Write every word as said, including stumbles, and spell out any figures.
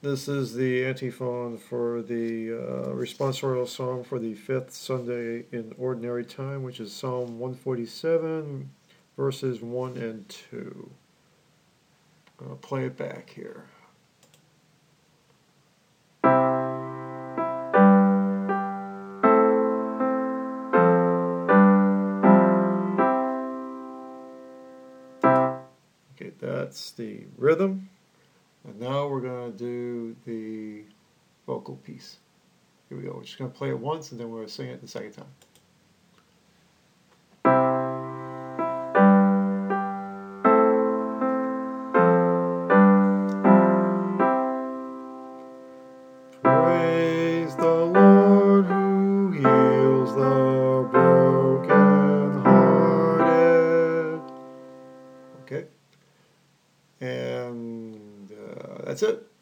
This is the antiphon for the uh, responsorial psalm for the fifth Sunday in Ordinary Time, which is Psalm one forty-seven, verses one and two. I'll play it back here. Okay, that's the rhythm. And now we're going to do the vocal piece. Here we go. We're just going to play it once and then we're going to sing it the second time. Praise the Lord who heals the brokenhearted. Okay. And uh, that's it.